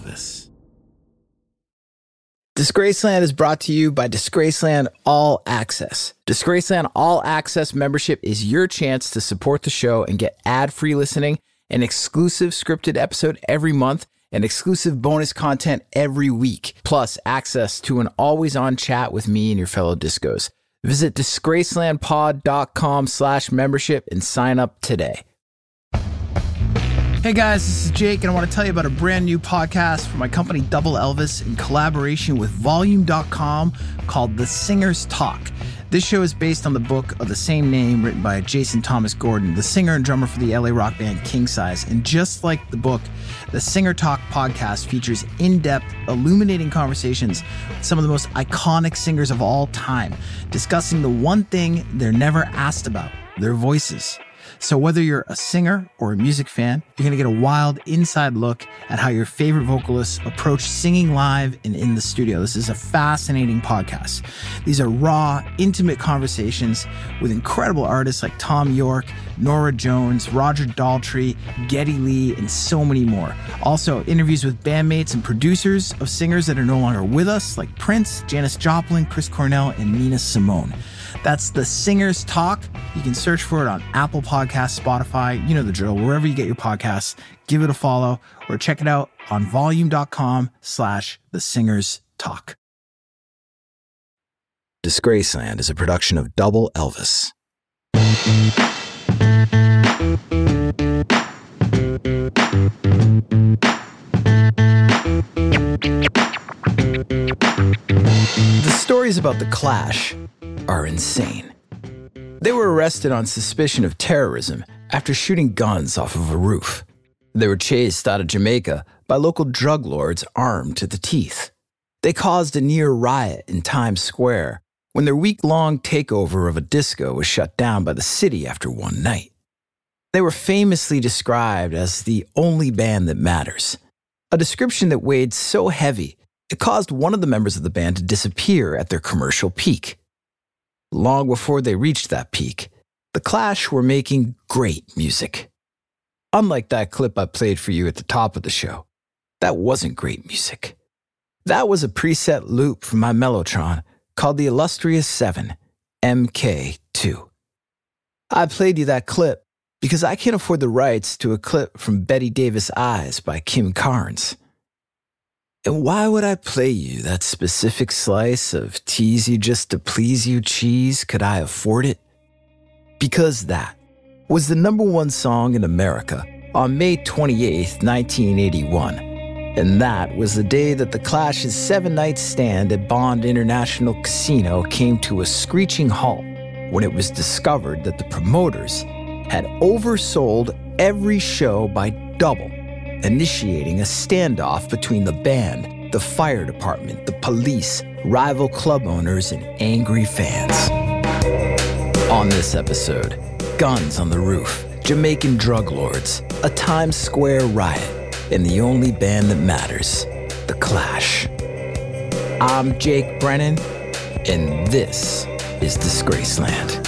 Elvis. Disgraceland is brought to you by Disgraceland All Access. Disgraceland All Access membership is your chance to support the show and get ad-free listening, an exclusive scripted episode every month, and exclusive bonus content every week, plus access to an always-on chat with me and your fellow discos. Visit disgracelandpod.com/membership and sign up today. Hey guys, this is Jake, and I want to tell you about a brand new podcast from my company Double Elvis in collaboration with Volume.com called The Singer's Talk. This show is based on the book of the same name written by Jason Thomas Gordon, the singer and drummer for the LA rock band King Size. And just like the book, the Singer Talk podcast features in-depth, illuminating conversations with some of the most iconic singers of all time, discussing the one thing they're never asked about, their voices. So whether you're a singer or a music fan, you're going to get a wild inside look at how your favorite vocalists approach singing live and in the studio. This is a fascinating podcast. These are raw, intimate conversations with incredible artists like Thom Yorke, Norah Jones, Roger Daltrey, Geddy Lee, and so many more. Also, interviews with bandmates and producers of singers that are no longer with us, like Prince, Janis Joplin, Chris Cornell, and Nina Simone. That's The Singer's Talk. You can search for it on Apple Podcasts, Spotify, you know the drill, wherever you get your podcasts. Give it a follow or check it out on volume.com/The Singer's Talk. Disgraceland is a production of Double Elvis. The stories about The Clash are insane. They were arrested on suspicion of terrorism after shooting guns off of a roof. They were chased out of Jamaica by local drug lords armed to the teeth. They caused a near riot in Times Square when their week-long takeover of a disco was shut down by the city after one night. They were famously described as the only band that matters, a description that weighed so heavy it caused one of the members of the band to disappear at their commercial peak. Long before they reached that peak, The Clash were making great music. Unlike that clip I played for you at the top of the show, that wasn't great music. That was a preset loop from my Mellotron called the Illustrious 7, MK2. I played you that clip because I can't afford the rights to a clip from Betty Davis Eyes by Kim Carnes. And why would I play you that specific slice of tease you just to please you cheese? Could I afford it? Because that was the #1 song in America on May 28th, 1981. And that was the day that The Clash's 7-night stand at Bond International Casino came to a screeching halt when it was discovered that the promoters had oversold every show by double, initiating a standoff between the band, the fire department, the police, rival club owners, and angry fans. On this episode, guns on the roof, Jamaican drug lords, a Times Square riot, and the only band that matters, The Clash. I'm Jake Brennan, and this is Disgraceland.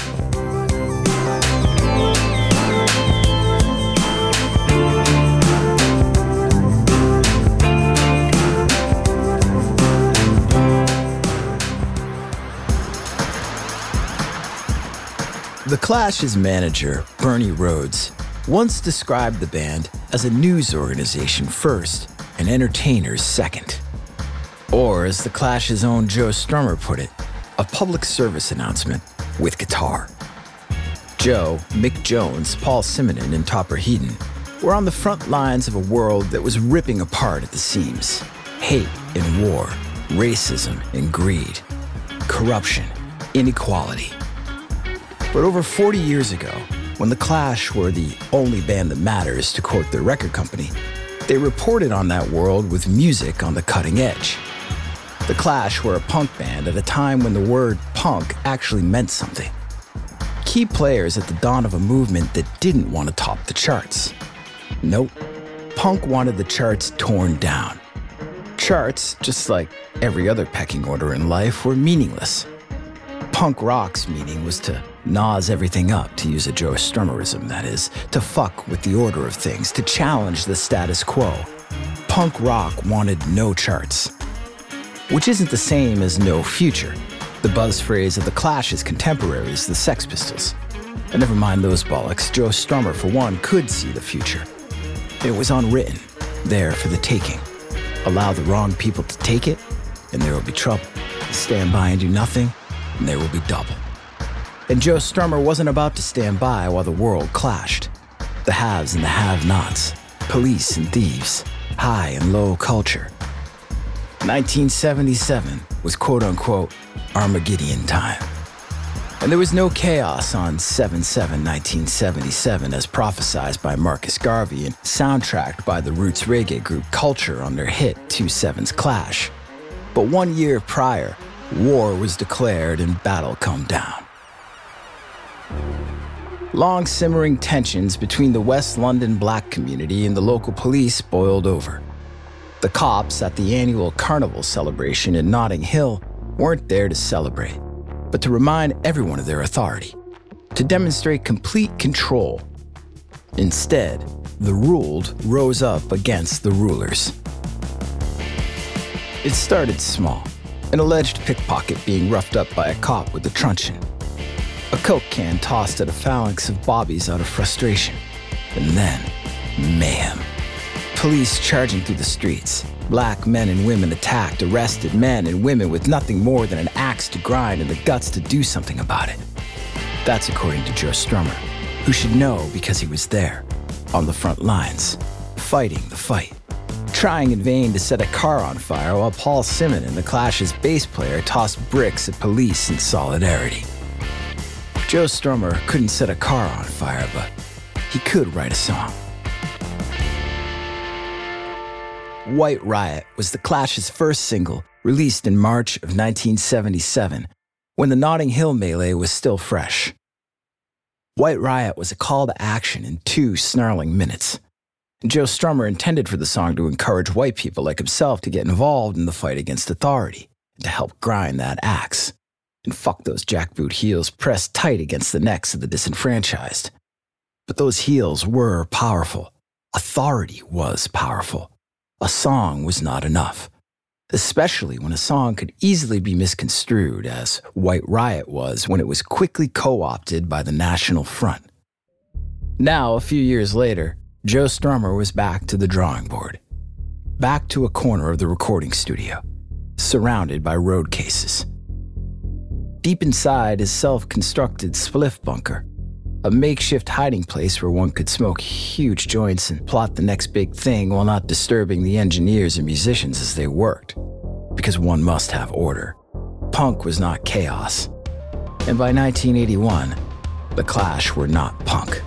The Clash's manager, Bernie Rhodes, once described the band as a news organization first and entertainers second. Or, as The Clash's own Joe Strummer put it, a public service announcement with guitar. Joe, Mick Jones, Paul Simonon, and Topper Headon were on the front lines of a world that was ripping apart at the seams. Hate and war, racism and greed, corruption, inequality. But over 40 years ago, when The Clash were the only band that matters, to quote their record company, they reported on that world with music on the cutting edge. The Clash were a punk band at a time when the word punk actually meant something. Key players at the dawn of a movement that didn't want to top the charts. Nope, punk wanted the charts torn down. Charts, just like every other pecking order in life, were meaningless. Punk rock's meaning was to gnaws everything up, to use a Joe Strummerism, that is, to fuck with the order of things, to challenge the status quo. Punk rock wanted no charts, which isn't the same as no future, the buzz phrase of the Clash's contemporaries, the Sex Pistols. And never mind those bollocks, Joe Strummer, for one, could see the future. It was unwritten, there for the taking. Allow the wrong people to take it, and there will be trouble. Stand by and do nothing, and there will be double. And Joe Strummer wasn't about to stand by while the world clashed. The haves and the have-nots, police and thieves, high and low culture. 1977 was quote-unquote Armageddon time. And there was no chaos on 7/7/1977 as prophesized by Marcus Garvey and soundtracked by the roots reggae group Culture on their hit 2/7's Clash. But 1 year prior, war was declared and battle come down. Long simmering tensions between the West London black community and the local police boiled over. The cops at the annual carnival celebration in Notting Hill weren't there to celebrate, but to remind everyone of their authority, to demonstrate complete control. Instead, the ruled rose up against the rulers. It started small, an alleged pickpocket being roughed up by a cop with a truncheon, a Coke can tossed at a phalanx of bobbies out of frustration, and then mayhem. Police charging through the streets, black men and women attacked, arrested men and women with nothing more than an axe to grind and the guts to do something about it. That's according to Joe Strummer, who should know because he was there, on the front lines, fighting the fight, trying in vain to set a car on fire while Paul Simon and the Clash's bass player tossed bricks at police in solidarity. Joe Strummer couldn't set a car on fire, but he could write a song. White Riot was the Clash's first single, released in March of 1977, when the Notting Hill melee was still fresh. White Riot was a call to action in 2 snarling minutes. Joe Strummer intended for the song to encourage white people like himself to get involved in the fight against authority, and to help grind that axe. And fuck those jackboot heels pressed tight against the necks of the disenfranchised. But those heels were powerful. Authority was powerful. A song was not enough, especially when a song could easily be misconstrued, as White Riot was when it was quickly co-opted by the National Front. Now, a few years later, Joe Strummer was back to the drawing board, back to a corner of the recording studio, surrounded by road cases. Deep inside his self-constructed spliff bunker, a makeshift hiding place where one could smoke huge joints and plot the next big thing while not disturbing the engineers and musicians as they worked, because one must have order. Punk was not chaos. And by 1981, the Clash were not punk.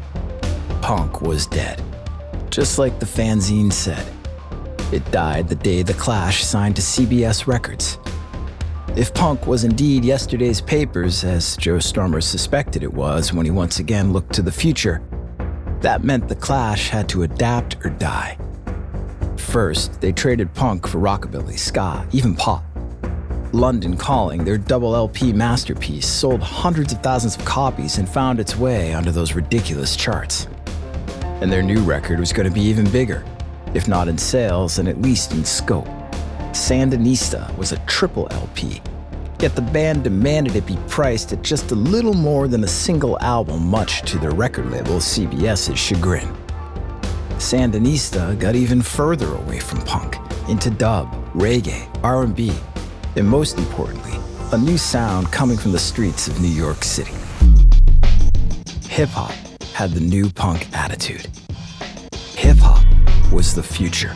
Punk was dead. Just like the fanzine said, it died the day the Clash signed to CBS Records. If punk was indeed yesterday's papers, as Joe Strummer suspected it was when he once again looked to the future, that meant the Clash had to adapt or die. First, they traded punk for rockabilly, ska, even pop. London Calling, their double LP masterpiece, sold hundreds of thousands of copies and found its way onto those ridiculous charts. And their new record was going to be even bigger, if not in sales, then at least in scope. Sandinista was a triple LP, yet the band demanded it be priced at just a little more than a single album, much to their record label CBS's chagrin. Sandinista got even further away from punk, into dub, reggae, R&B, and most importantly, a new sound coming from the streets of New York City. Hip-hop had the new punk attitude. Hip-hop was the future.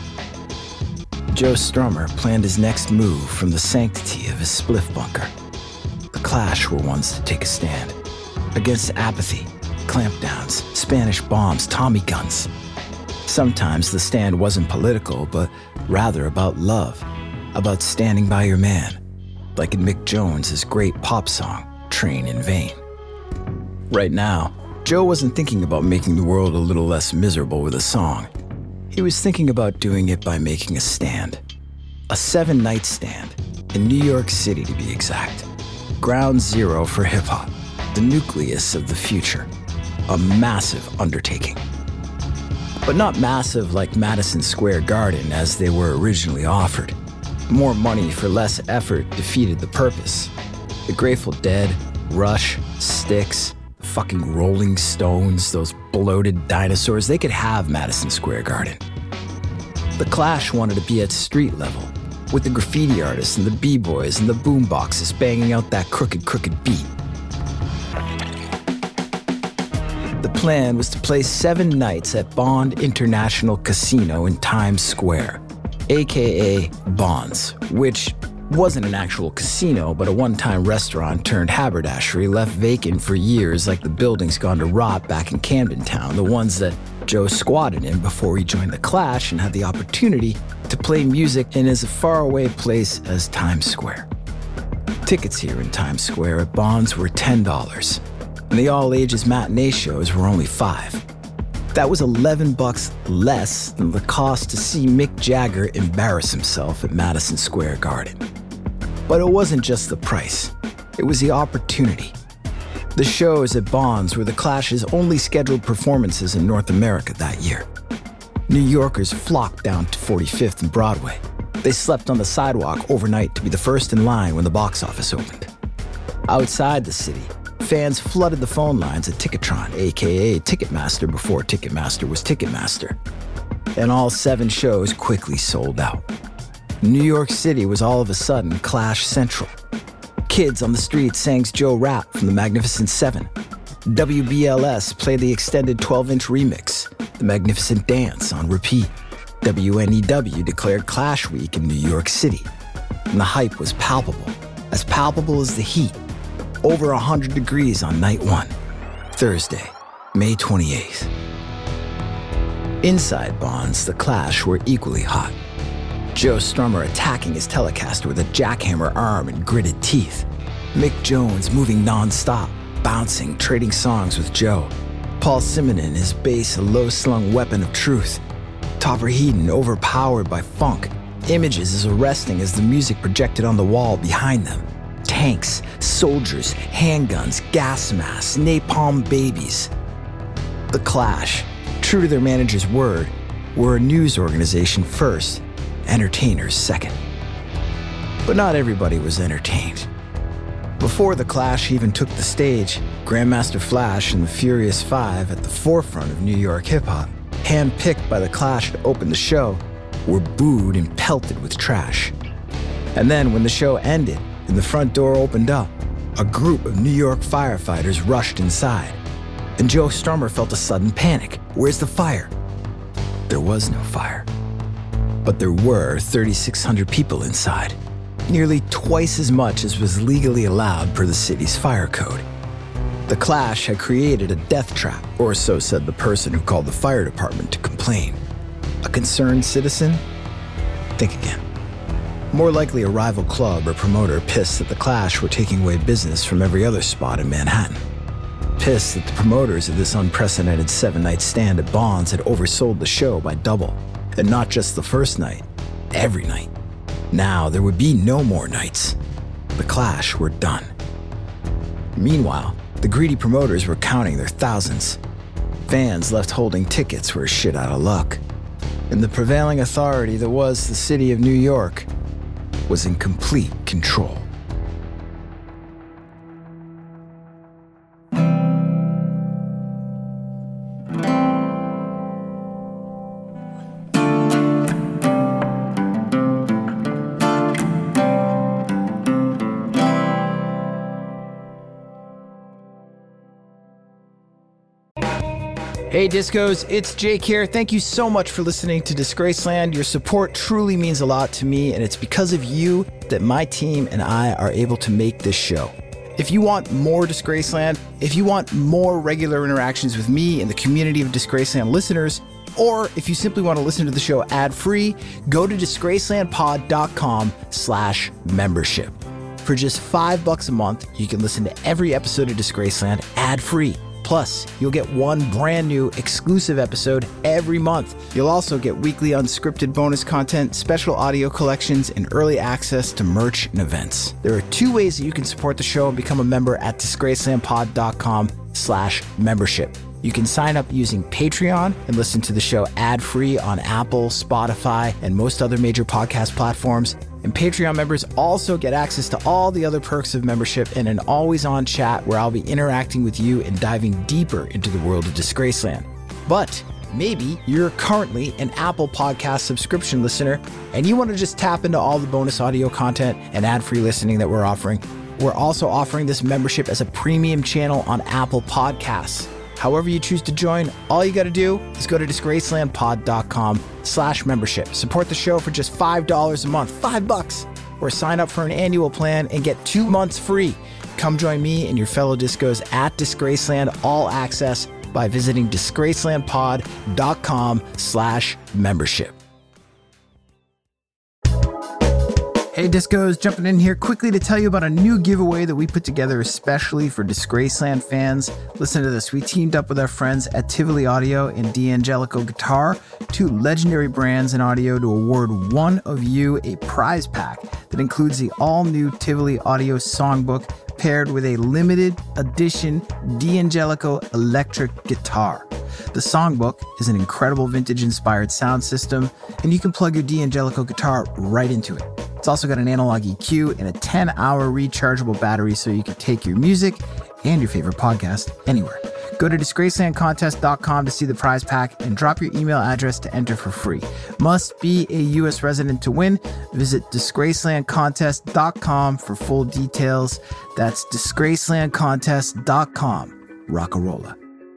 Joe Strummer planned his next move from the sanctity of his spliff bunker. The Clash were ones to take a stand against apathy, clampdowns, Spanish bombs, Tommy guns. Sometimes the stand wasn't political, but rather about love, about standing by your man, like in Mick Jones's great pop song, Train in Vain. Right now, Joe wasn't thinking about making the world a little less miserable with a song. He was thinking about doing it by making a stand. A 7-night stand, in New York City to be exact. Ground zero for hip-hop, the nucleus of the future. A massive undertaking. but not massive like Madison Square Garden as they were originally offered. More money for less effort defeated the purpose. The Grateful Dead, Rush, Styx, fucking Rolling Stones, those bloated dinosaurs, they could have Madison Square Garden. The Clash wanted to be at street level, with the graffiti artists and the b-boys and the boomboxes banging out that crooked beat. The plan was to play 7 nights at Bond International Casino in Times Square, aka Bonds, which wasn't an actual casino, but a one-time restaurant turned haberdashery left vacant for years like the buildings gone to rot back in Camden Town, the ones that Joe squatted in before he joined the Clash and had the opportunity to play music in as faraway place as Times Square. Tickets here in Times Square at Bonds were $10, and the all-ages matinee shows were only $5. That was $11 less than the cost to see Mick Jagger embarrass himself at Madison Square Garden. But it wasn't just the price, it was the opportunity. The shows at Bonds were the Clash's only scheduled performances in North America that year. New Yorkers flocked down to 45th and Broadway. They slept on the sidewalk overnight to be the first in line when the box office opened. Outside the city, fans flooded the phone lines at Ticketron, aka Ticketmaster before Ticketmaster was Ticketmaster. And all 7 shows quickly sold out. New York City was all of a sudden Clash Central. Kids on the street sang Joe Rap from the Magnificent Seven. WBLS played the extended 12-inch remix, The Magnificent Dance, on repeat. WNEW declared Clash Week in New York City. And the hype was palpable as the heat. Over 100 degrees on night 1, Thursday, May 28th. Inside Bonds, the Clash were equally hot. Joe Strummer attacking his Telecaster with a jackhammer arm and gritted teeth. Mick Jones moving non-stop, bouncing, trading songs with Joe. Paul Simonon, his bass a low-slung weapon of truth. Topper Headon overpowered by funk. Images as arresting as the music projected on the wall behind them. Tanks, soldiers, handguns, gas masks, napalm babies. The Clash, true to their manager's word, were a news organization first, entertainers second. But not everybody was entertained. Before the Clash even took the stage, Grandmaster Flash and the Furious Five, at the forefront of New York hip-hop, handpicked by the Clash to open the show, were booed and pelted with trash. And then when the show ended and the front door opened up, a group of New York firefighters rushed inside. And Joe Strummer felt a sudden panic. Where's the fire? There was no fire. But there were 3,600 people inside, nearly twice as much as was legally allowed per the city's fire code. The Clash had created a death trap, or so said the person who called the fire department to complain. A concerned citizen? Think again. More likely a rival club or promoter pissed that the Clash were taking away business from every other spot in Manhattan. Pissed that the promoters of this unprecedented 7-night stand at Bonds had oversold the show by double. And not just the first night, every night. Now there would be no more nights. The Clash were done. Meanwhile, the greedy promoters were counting their thousands. Fans left holding tickets were shit out of luck. And the prevailing authority that was the city of New York was in complete control. Hey Discos, it's Jake here. Thank you so much for listening to Disgraceland. Your support truly means a lot to me, and it's because of you that my team and I are able to make this show. If you want more Disgraceland, if you want more regular interactions with me and the community of Disgraceland listeners, or if you simply want to listen to the show ad-free, go to disgracelandpod.com/membership. For just $5 a month, you can listen to every episode of Disgraceland ad-free. Plus, you'll get one brand new exclusive episode every month. You'll also get weekly unscripted bonus content, special audio collections, and early access to merch and events. There are 2 ways that you can support the show and become a member at disgracelandpod.com/membership. You can sign up using Patreon and listen to the show ad-free on Apple, Spotify, and most other major podcast platforms. And Patreon members also get access to all the other perks of membership and an always-on chat where I'll be interacting with you and diving deeper into the world of Disgraceland. But maybe you're currently an Apple Podcast subscription listener and you want to just tap into all the bonus audio content and ad-free listening that we're offering. We're also offering this membership as a premium channel on Apple Podcasts. However you choose to join, all you got to do is go to disgracelandpod.com/membership. Support the show for just $5 a month, $5, or sign up for an annual plan and get 2 months free. Come join me and your fellow discos at Disgraceland All Access by visiting disgracelandpod.com/membership. Hey Discos, jumping in here quickly to tell you about a new giveaway that we put together especially for Disgraceland fans. Listen to this. We teamed up with our friends at Tivoli Audio and D'Angelico Guitar, 2 legendary brands in audio, to award one of you a prize pack that includes the all-new Tivoli Audio songbook paired with a limited edition D'Angelico electric guitar. The songbook is an incredible vintage-inspired sound system, and you can plug your D'Angelico guitar right into it. It's also got an analog EQ and a 10-hour rechargeable battery so you can take your music and your favorite podcast anywhere. Go to disgracelandcontest.com to see the prize pack and drop your email address to enter for free. Must be a U.S. resident to win. Visit disgracelandcontest.com for full details. That's disgracelandcontest.com. Rockarola.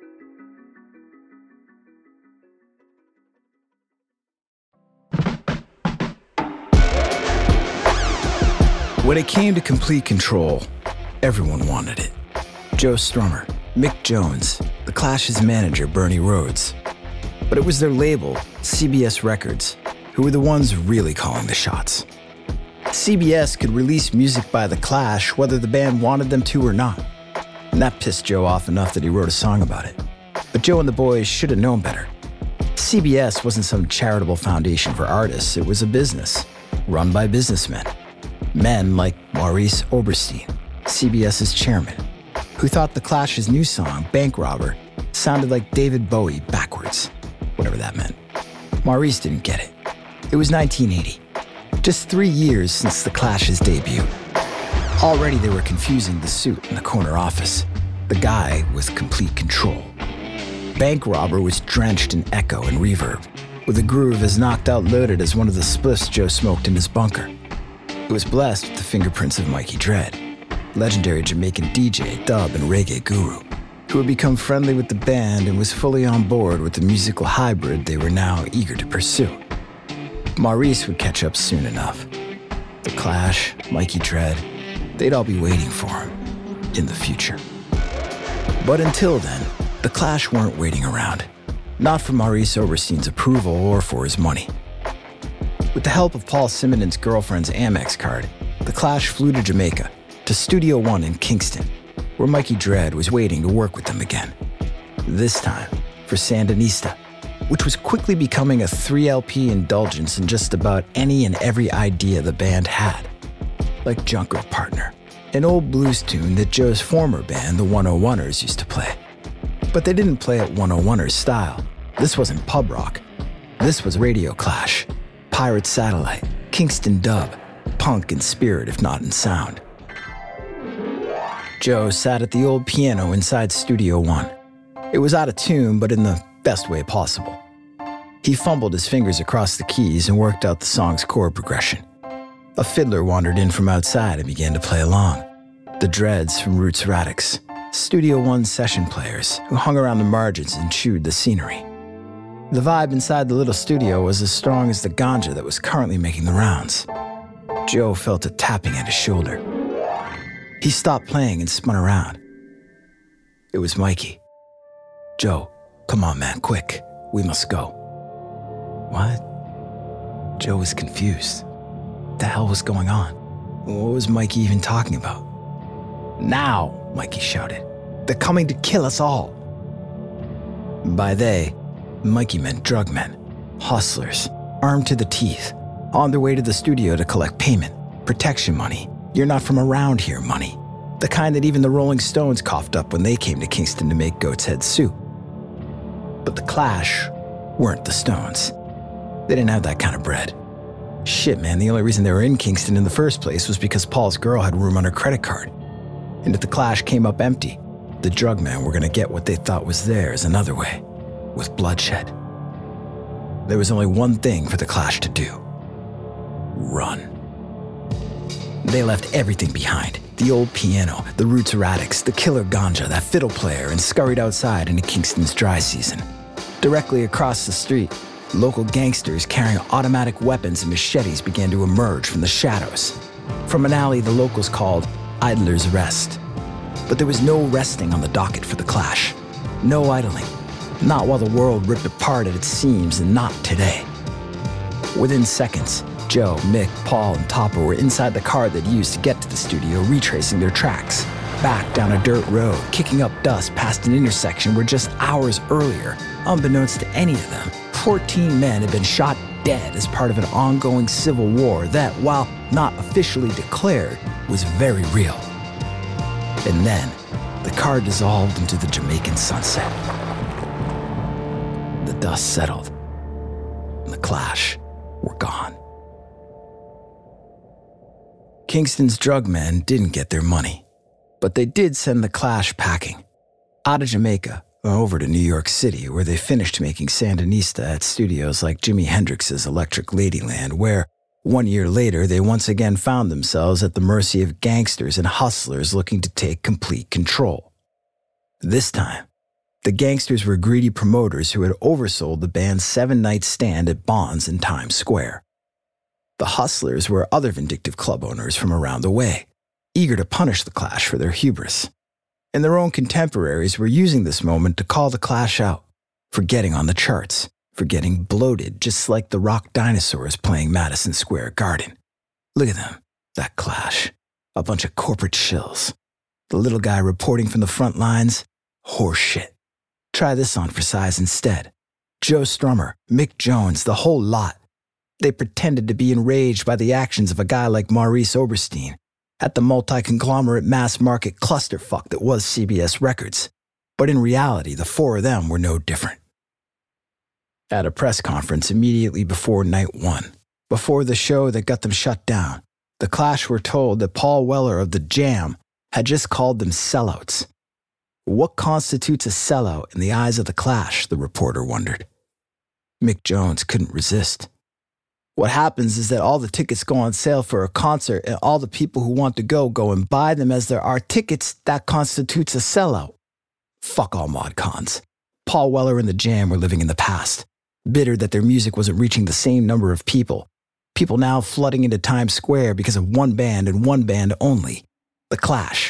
When it came to Complete Control, everyone wanted it. Joe Strummer, Mick Jones, The Clash's manager, Bernie Rhodes. But it was their label, CBS Records, who were the ones really calling the shots. CBS could release music by The Clash whether the band wanted them to or not. And that pissed Joe off enough that he wrote a song about it. But Joe and the boys should have known better. CBS wasn't some charitable foundation for artists, it was a business, run by businessmen. Men like Maurice Oberstein, CBS's chairman, who thought The Clash's new song, Bank Robber, sounded like David Bowie backwards, whatever that meant. Maurice didn't get it. It was 1980, just 3 years since The Clash's debut. Already they were confusing the suit in the corner office, the guy with complete control. Bank Robber was drenched in echo and reverb, with a groove as knocked out loaded as one of the spliffs Joe smoked in his bunker. It was blessed with the fingerprints of Mikey Dread, legendary Jamaican DJ, dub, and reggae guru, who had become friendly with the band and was fully on board with the musical hybrid they were now eager to pursue. Maurice would catch up soon enough. The Clash, Mikey Dread, they'd all be waiting for him in the future. But until then, the Clash weren't waiting around, not for Maurice Oberstein's approval or for his money. With the help of Paul Simonin's girlfriend's Amex card, the Clash flew to Jamaica, to Studio One in Kingston, where Mikey Dread was waiting to work with them again. This time for Sandinista, which was quickly becoming a 3-LP indulgence in just about any and every idea the band had. Like Jungle Partner, an old blues tune that Joe's former band, the 101ers, used to play. But they didn't play it 101ers style. This wasn't pub rock. This was Radio Clash. Pirate Satellite, Kingston dub, punk in spirit if not in sound. Joe sat at the old piano inside Studio One. It was out of tune, but in the best way possible. He fumbled his fingers across the keys and worked out the song's chord progression. A fiddler wandered in from outside and began to play along. The Dreads from Roots Radix, Studio One session players who hung around the margins and chewed the scenery. The vibe inside the little studio was as strong as the ganja that was currently making the rounds. Joe felt a tapping at his shoulder. He stopped playing and spun around. It was Mikey. "Joe, come on, man, quick. We must go." What? Joe was confused. What the hell was going on? What was Mikey even talking about? "Now," Mikey shouted. "They're coming to kill us all." By they, Mikey meant drug men, hustlers, armed to the teeth, on their way to the studio to collect payment, protection money, you're not from around here money, the kind that even the Rolling Stones coughed up when they came to Kingston to make Goat's Head soup. But the Clash weren't the Stones. They didn't have that kind of bread. Shit, man, the only reason they were in Kingston in the first place was because Paul's girl had room on her credit card. And if the Clash came up empty, the drug men were going to get what they thought was theirs another way, with bloodshed. There was only one thing for the Clash to do: run. They left everything behind: the old piano, the Roots Erratics, the killer ganja, that fiddle player, and scurried outside into Kingston's dry season. Directly across the street, local gangsters carrying automatic weapons and machetes began to emerge from the shadows, from an alley the locals called Idler's Rest. But there was no resting on the docket for the Clash. No idling. Not while the world ripped apart at its seams, and not today. Within seconds, Joe, Mick, Paul, and Topper were inside the car they'd used to get to the studio, retracing their tracks. Back down a dirt road, kicking up dust past an intersection where just hours earlier, unbeknownst to any of them, 14 men had been shot dead as part of an ongoing civil war that, while not officially declared, was very real. And then, the car dissolved into the Jamaican sunset. The dust settled, and the Clash were gone. Kingston's drug men didn't get their money, but they did send the Clash packing. Out of Jamaica, over to New York City, where they finished making Sandinista at studios like Jimi Hendrix's Electric Ladyland, where, 1 year later, they once again found themselves at the mercy of gangsters and hustlers looking to take complete control. This time, the gangsters were greedy promoters who had oversold the band's 7-night stand at Bonds in Times Square. The hustlers were other vindictive club owners from around the way, eager to punish the Clash for their hubris. And their own contemporaries were using this moment to call the Clash out for getting on the charts, for getting bloated just like the rock dinosaurs playing Madison Square Garden. Look at them, that Clash. A bunch of corporate shills. The little guy reporting from the front lines, horseshit. Try this on for size instead. Joe Strummer, Mick Jones, the whole lot. They pretended to be enraged by the actions of a guy like Maurice Oberstein at the multi-conglomerate mass-market clusterfuck that was CBS Records. But in reality, the four of them were no different. At a press conference immediately before night one, before the show that got them shut down, the Clash were told that Paul Weller of The Jam had just called them sellouts. What constitutes a sellout in the eyes of the Clash, the reporter wondered. Mick Jones couldn't resist. What happens is that all the tickets go on sale for a concert, and all the people who want to go and buy them as there are tickets. That constitutes a sellout. Fuck all mod cons. Paul Weller and The Jam were living in the past, bitter that their music wasn't reaching the same number of people. People now flooding into Times Square because of one band and one band only, the Clash.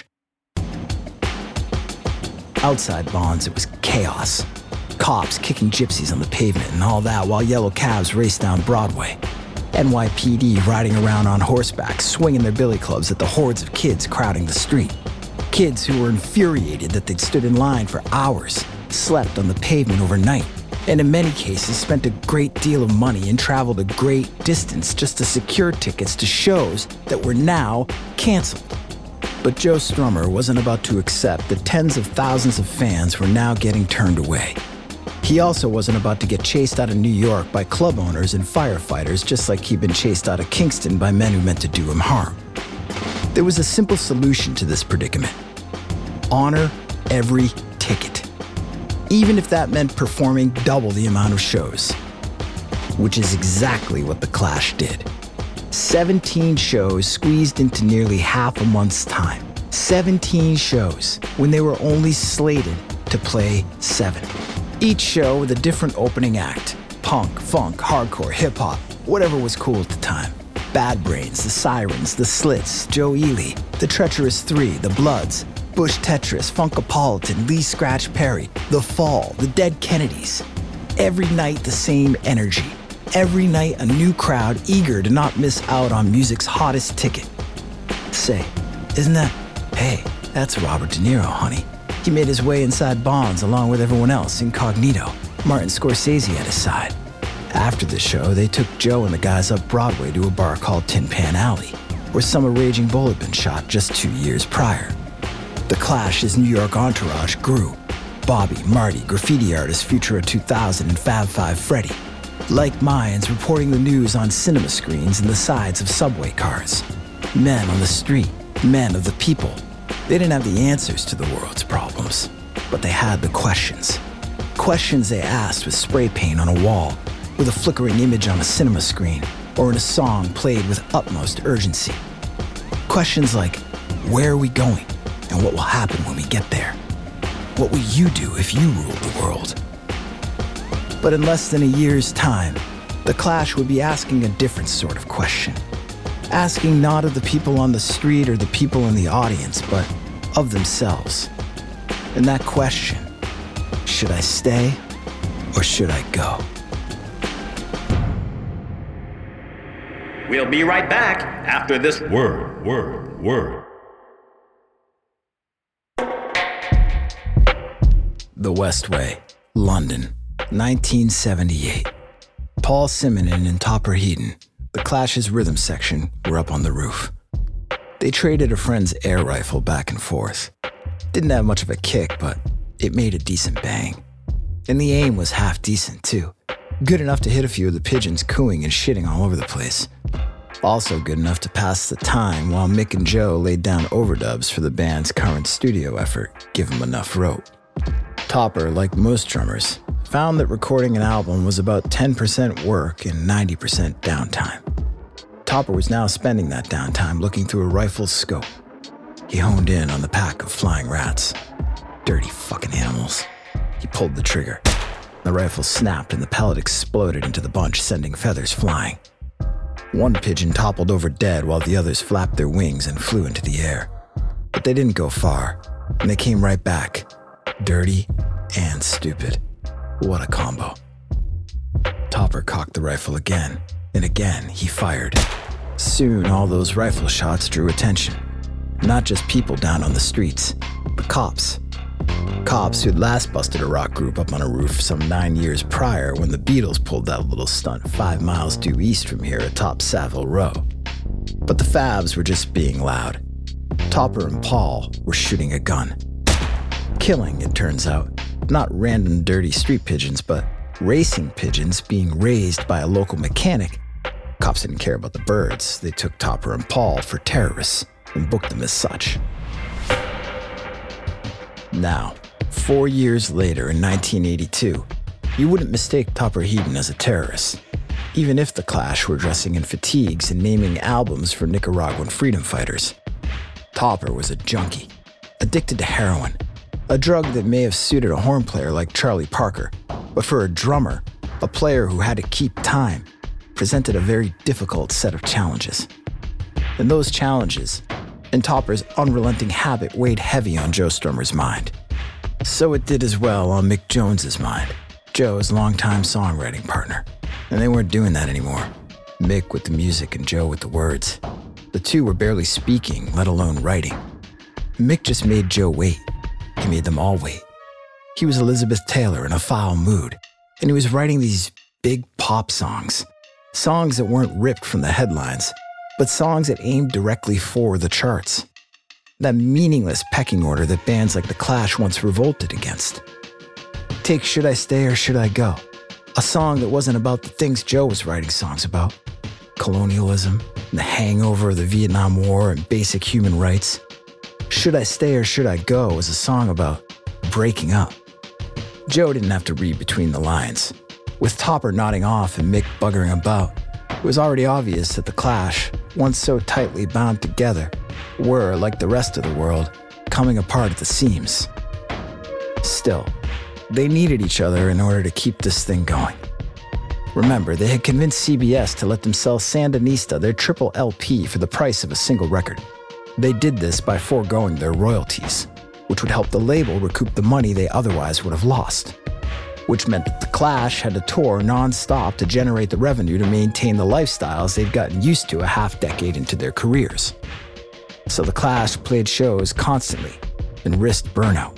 Outside Bonds, it was chaos. Cops kicking gypsies on the pavement and all that while yellow cabs raced down Broadway. NYPD riding around on horseback, swinging their billy clubs at the hordes of kids crowding the street. Kids who were infuriated that they'd stood in line for hours, slept on the pavement overnight, and in many cases spent a great deal of money and traveled a great distance just to secure tickets to shows that were now canceled. But Joe Strummer wasn't about to accept that tens of thousands of fans were now getting turned away. He also wasn't about to get chased out of New York by club owners and firefighters just like he'd been chased out of Kingston by men who meant to do him harm. There was a simple solution to this predicament. Honor every ticket, even if that meant performing double the amount of shows, which is exactly what the Clash did. 17 shows squeezed into nearly half a month's time. 17 shows when they were only slated to play 7. Each show with a different opening act. Punk, funk, hardcore, hip-hop, whatever was cool at the time. Bad Brains, the Sirens, the Slits, Joe Ely, the Treacherous Three, the Bloods, Bush Tetris, Funkapolitan, Lee Scratch Perry, The Fall, the Dead Kennedys. Every night the same energy. Every night a new crowd eager to not miss out on music's hottest ticket. Say, isn't that... Hey, that's Robert De Niro, honey. He made his way inside Bonds along with everyone else, incognito. Martin Scorsese at his side. After the show, they took Joe and the guys up Broadway to a bar called Tin Pan Alley, where Summer Raging Bull had been shot just 2 years prior. The Clash's New York entourage grew. Bobby, Marty, graffiti artist Futura 2000 and Fab Five Freddy. Like Mayans reporting the news on cinema screens and the sides of subway cars. Men on the street, men of the people. They didn't have the answers to the world's problems, but they had the questions. Questions they asked with spray paint on a wall, with a flickering image on a cinema screen, or in a song played with utmost urgency. Questions like, where are we going, and what will happen when we get there? What will you do if you ruled the world? But in less than a year's time, The Clash would be asking a different sort of question. Asking not of the people on the street or the people in the audience, but of themselves. And that question, should I stay or should I go? We'll be right back after this word. The Westway, London, 1978. Paul Simonon and Topper Heaton, the Clash's rhythm section, were up on the roof. They traded a friend's air rifle back and forth. Didn't have much of a kick, but it made a decent bang. And the aim was half decent, too. Good enough to hit a few of the pigeons cooing and shitting all over the place. Also good enough to pass the time while Mick and Joe laid down overdubs for the band's current studio effort, give them enough rope. Topper, like most drummers, found that recording an album was about 10% work and 90% downtime. Topper was now spending that downtime looking through a rifle's scope. He honed in on the pack of flying rats. Dirty fucking animals. He pulled the trigger. The rifle snapped and the pellet exploded into the bunch, sending feathers flying. One pigeon toppled over dead while the others flapped their wings and flew into the air. But they didn't go far, and they came right back. Dirty and stupid. What a combo. Topper cocked the rifle again, and again he fired. Soon all those rifle shots drew attention. Not just people down on the streets, but cops. Cops who'd last busted a rock group up on a roof some 9 years prior when the Beatles pulled that little stunt 5 miles due east from here atop Savile Row. But the Fabs were just being loud. Topper and Paul were shooting a gun. Killing, it turns out, not random dirty street pigeons, but racing pigeons being raised by a local mechanic. Cops didn't care about the birds. They took Topper and Paul for terrorists and booked them as such. Now, 4 years later in 1982, you wouldn't mistake Topper Heaton as a terrorist, even if the Clash were dressing in fatigues and naming albums for Nicaraguan freedom fighters. Topper was a junkie, addicted to heroin, a drug that may have suited a horn player like Charlie Parker, but for a drummer, a player who had to keep time, presented a very difficult set of challenges. And those challenges, and Topper's unrelenting habit weighed heavy on Joe Strummer's mind. So it did as well on Mick Jones's mind, Joe's longtime songwriting partner. And they weren't doing that anymore. Mick with the music and Joe with the words. The two were barely speaking, let alone writing. Mick just made Joe wait. He made them all wait. He was Elizabeth Taylor in a foul mood, and he was writing these big pop songs. Songs that weren't ripped from the headlines, but songs that aimed directly for the charts. That meaningless pecking order that bands like The Clash once revolted against. Take Should I Stay or Should I Go? A song that wasn't about the things Joe was writing songs about. Colonialism, the hangover of the Vietnam War, and basic human rights. Should I Stay or Should I Go was a song about breaking up. Joe didn't have to read between the lines. With Topper nodding off and Mick buggering about, it was already obvious that The Clash, once so tightly bound together, were, like the rest of the world, coming apart at the seams. Still, they needed each other in order to keep this thing going. Remember, they had convinced CBS to let them sell Sandinista their triple LP for the price of a single record. They did this by foregoing their royalties, which would help the label recoup the money they otherwise would have lost. Which meant that The Clash had to tour non-stop to generate the revenue to maintain the lifestyles they'd gotten used to a half-decade into their careers. So The Clash played shows constantly and risked burnout.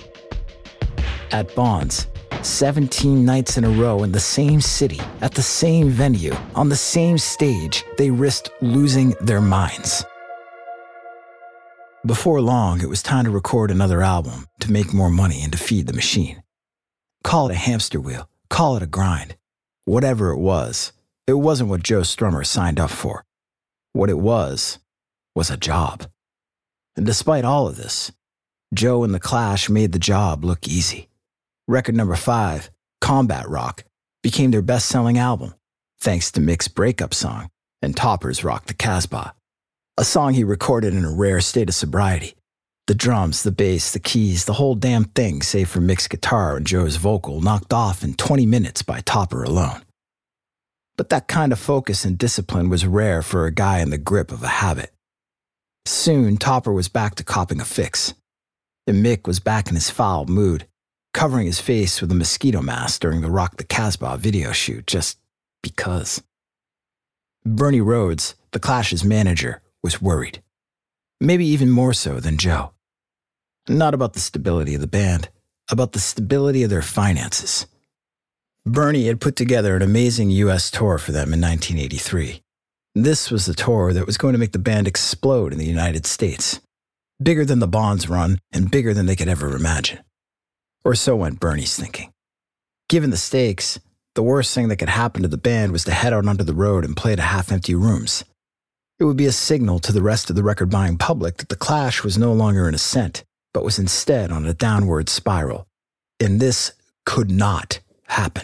At Bonds, 17 nights in a row in the same city, at the same venue, on the same stage, they risked losing their minds. Before long, it was time to record another album to make more money and to feed the machine. Call it a hamster wheel. Call it a grind. Whatever it wasn't what Joe Strummer signed up for. What it was a job. And despite all of this, Joe and the Clash made the job look easy. Record number 5, Combat Rock, became their best-selling album, thanks to Mick's breakup song and Topper's Rock the Casbah, a song he recorded in a rare state of sobriety. The drums, the bass, the keys, the whole damn thing, save for Mick's guitar and Joe's vocal, knocked off in 20 minutes by Topper alone. But that kind of focus and discipline was rare for a guy in the grip of a habit. Soon, Topper was back to copping a fix, and Mick was back in his foul mood, covering his face with a mosquito mask during the Rock the Casbah video shoot, just because. Bernie Rhodes, the Clash's manager, was worried. Maybe even more so than Joe. Not about the stability of the band, about the stability of their finances. Bernie had put together an amazing U.S. tour for them in 1983. This was the tour that was going to make the band explode in the United States. Bigger than the Bonds run and bigger than they could ever imagine. Or so went Bernie's thinking. Given the stakes, the worst thing that could happen to the band was to head out onto the road and play to half-empty rooms. It would be a signal to the rest of the record-buying public that the Clash was no longer in ascent, but was instead on a downward spiral. And this could not happen.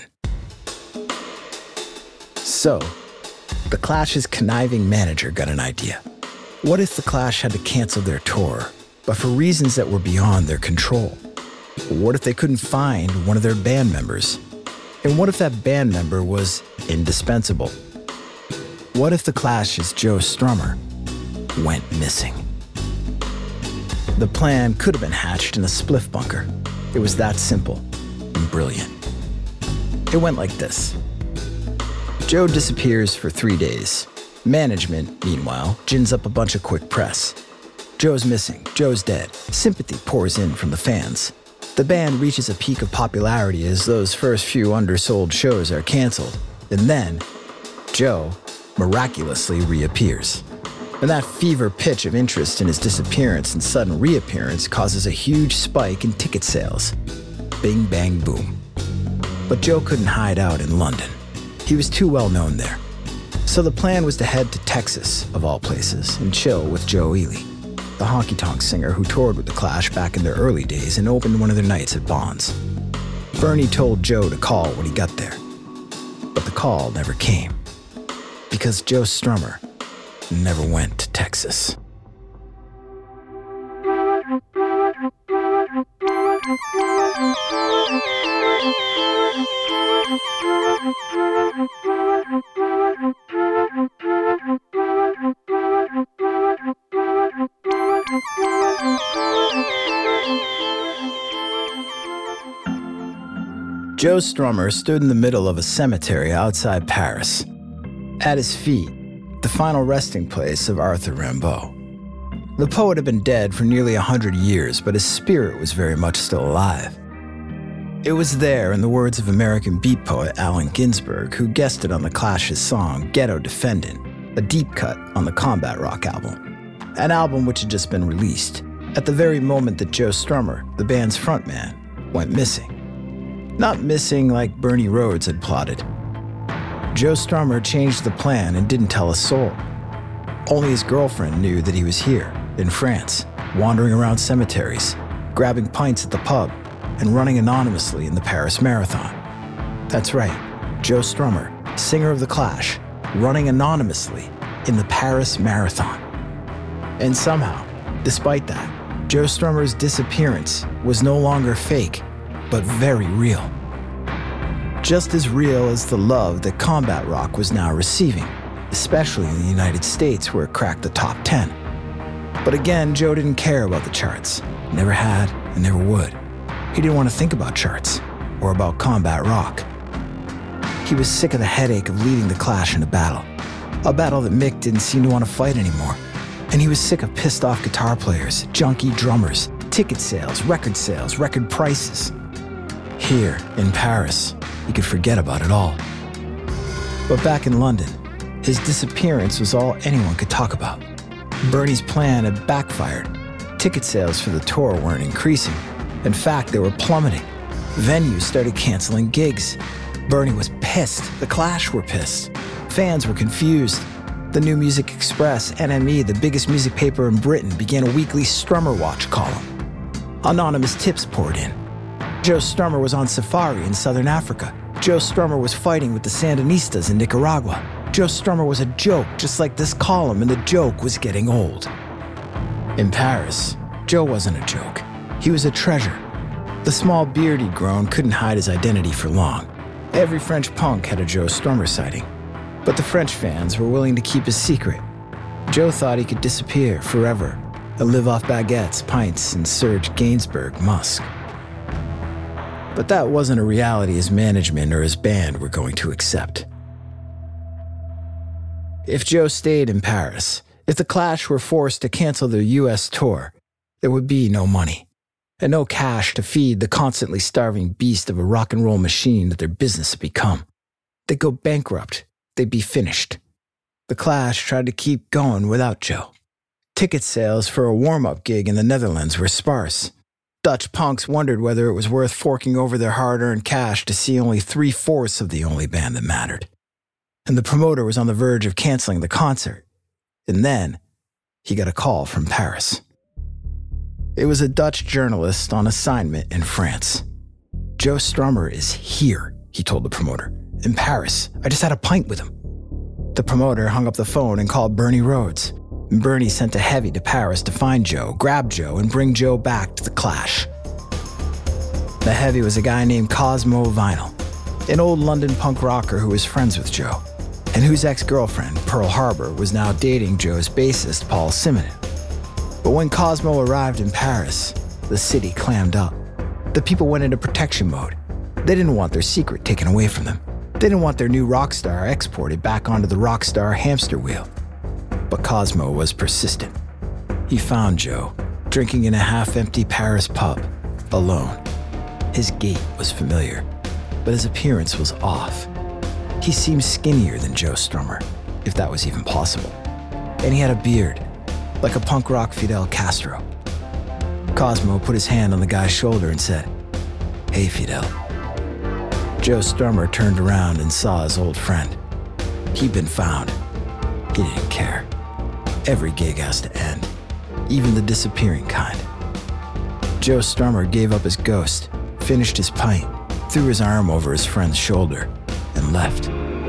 So, the Clash's conniving manager got an idea. What if the Clash had to cancel their tour, but for reasons that were beyond their control? What if they couldn't find one of their band members? And what if that band member was indispensable? What if the Clash's Joe Strummer went missing? The plan could have been hatched in a spliff bunker. It was that simple and brilliant. It went like this. Joe disappears for 3 days. Management, meanwhile, gins up a bunch of quick press. Joe's missing. Joe's dead. Sympathy pours in from the fans. The band reaches a peak of popularity as those first few undersold shows are canceled. And then, Joe miraculously reappears. And that fever pitch of interest in his disappearance and sudden reappearance causes a huge spike in ticket sales. Bing, bang, boom. But Joe couldn't hide out in London. He was too well known there. So the plan was to head to Texas, of all places, and chill with Joe Ely, the honky-tonk singer who toured with the Clash back in their early days and opened one of their nights at Bonds. Bernie told Joe to call when he got there. But the call never came. Because Joe Strummer never went to Texas. Joe Strummer stood in the middle of a cemetery outside Paris. At his feet, the final resting place of Arthur Rimbaud. The poet had been dead for nearly 100 years, but his spirit was very much still alive. It was there, in the words of American beat poet Allen Ginsberg, who guested on the Clash's song Ghetto Defendin', a deep cut on the Combat Rock album, an album which had just been released, at the very moment that Joe Strummer, the band's frontman, went missing. Not missing like Bernie Rhodes had plotted. Joe Strummer changed the plan and didn't tell a soul. Only his girlfriend knew that he was here, in France, wandering around cemeteries, grabbing pints at the pub, and running anonymously in the Paris Marathon. That's right, Joe Strummer, singer of The Clash, running anonymously in the Paris Marathon. And somehow, despite that, Joe Strummer's disappearance was no longer fake, but very real. Just as real as the love that Combat Rock was now receiving, especially in the United States where it cracked the top 10. But again, Joe didn't care about the charts. Never had and never would. He didn't want to think about charts or about Combat Rock. He was sick of the headache of leading the Clash in a battle that Mick didn't seem to want to fight anymore. And he was sick of pissed off guitar players, junky drummers, ticket sales, record prices. Here, in Paris, he could forget about it all. But back in London, his disappearance was all anyone could talk about. Bernie's plan had backfired. Ticket sales for the tour weren't increasing. In fact, they were plummeting. Venues started canceling gigs. Bernie was pissed. The Clash were pissed. Fans were confused. The New Music Express, NME, the biggest music paper in Britain, began a weekly Strummer Watch column. Anonymous tips poured in. Joe Strummer was on safari in southern Africa. Joe Strummer was fighting with the Sandinistas in Nicaragua. Joe Strummer was a joke, just like this column, and the joke was getting old. In Paris, Joe wasn't a joke. He was a treasure. The small beard he'd grown couldn't hide his identity for long. Every French punk had a Joe Strummer sighting. But the French fans were willing to keep his secret. Joe thought he could disappear forever and live off baguettes, pints, and Serge Gainsbourg musk. But that wasn't a reality his management or his band were going to accept. If Joe stayed in Paris, if the Clash were forced to cancel their US tour, there would be no money and no cash to feed the constantly starving beast of a rock and roll machine that their business had become. They'd go bankrupt. They'd be finished. The Clash tried to keep going without Joe. Ticket sales for a warm-up gig in the Netherlands were sparse. Dutch punks wondered whether it was worth forking over their hard-earned cash to see only 3/4 of the only band that mattered. And the promoter was on the verge of canceling the concert. And then he got a call from Paris. It was a Dutch journalist on assignment in France. Joe Strummer is here, he told the promoter. In Paris. I just had a pint with him. The promoter hung up the phone and called Bernie Rhodes. Bernie sent a heavy to Paris to find Joe, grab Joe, and bring Joe back to the Clash. The heavy was a guy named Cosmo Vinyl, an old London punk rocker who was friends with Joe, and whose ex-girlfriend, Pearl Harbor, was now dating Joe's bassist, Paul Simonon. But when Cosmo arrived in Paris, the city clammed up. The people went into protection mode. They didn't want their secret taken away from them. They didn't want their new rock star exported back onto the rock star hamster wheel. But Cosmo was persistent. He found Joe, drinking in a half-empty Paris pub, alone. His gait was familiar, but his appearance was off. He seemed skinnier than Joe Strummer, if that was even possible. And he had a beard, like a punk rock Fidel Castro. Cosmo put his hand on the guy's shoulder and said, "Hey, Fidel." Joe Strummer turned around and saw his old friend. He'd been found. He didn't care. Every gig has to end, even the disappearing kind. Joe Strummer gave up his ghost, finished his pint, threw his arm over his friend's shoulder, and left.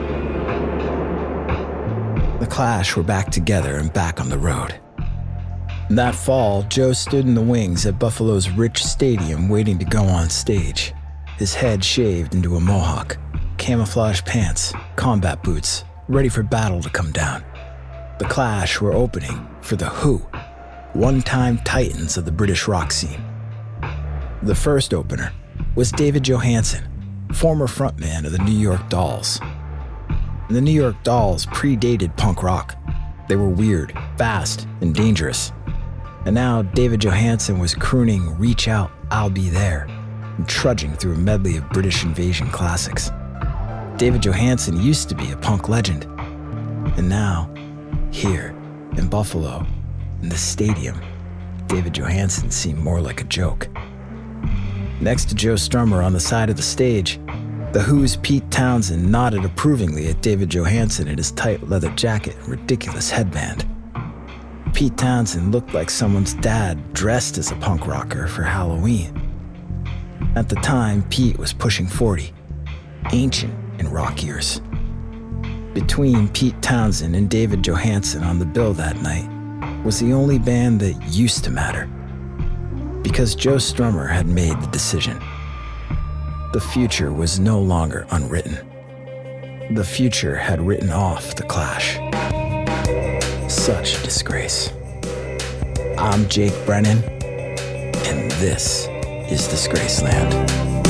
The Clash were back together and back on the road. That fall, Joe stood in the wings at Buffalo's Rich Stadium waiting to go on stage. His head shaved into a mohawk, camouflage pants, combat boots, ready for battle to come down. The Clash were opening for The Who, one-time titans of the British rock scene. The first opener was David Johansen, former frontman of the New York Dolls. The New York Dolls predated punk rock. They were weird, fast, and dangerous. And now David Johansen was crooning "Reach Out, I'll Be There," and trudging through a medley of British invasion classics. David Johansen used to be a punk legend. And now, here, in Buffalo, in the stadium, David Johansen seemed more like a joke. Next to Joe Strummer on the side of the stage, The Who's Pete Townshend nodded approvingly at David Johansen in his tight leather jacket and ridiculous headband. Pete Townshend looked like someone's dad dressed as a punk rocker for Halloween. At the time, Pete was pushing 40, ancient in rock years. Between Pete Townshend and David Johansen on the bill that night was the only band that used to matter. Because Joe Strummer had made the decision. The future was no longer unwritten. The future had written off the Clash. Such disgrace. I'm Jake Brennan, and this is Disgraceland.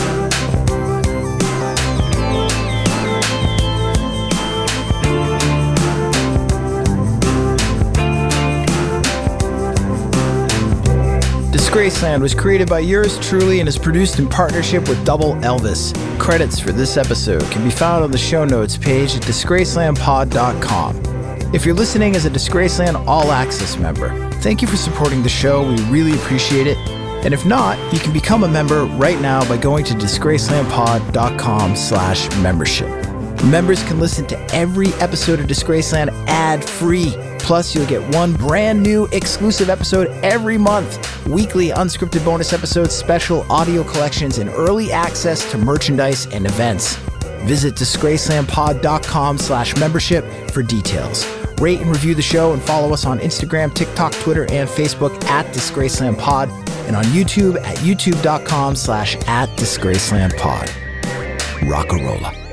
Disgraceland was created by yours truly and is produced in partnership with Double Elvis. Credits for this episode can be found on the show notes page at disgracelandpod.com. If you're listening as a Disgraceland All Access member, thank you for supporting the show. We really appreciate it. And if not, you can become a member right now by going to disgracelandpod.com/membership. Members can listen to every episode of Disgraceland ad-free. Plus, you'll get one brand new exclusive episode every month. Weekly unscripted bonus episodes, special audio collections, and early access to merchandise and events. Visit disgracelandpod.com/membership for details. Rate and review the show and follow us on Instagram, TikTok, Twitter, and Facebook at DisgracelandPod and on YouTube at youtube.com/@DisgracelandPod. Rockarola.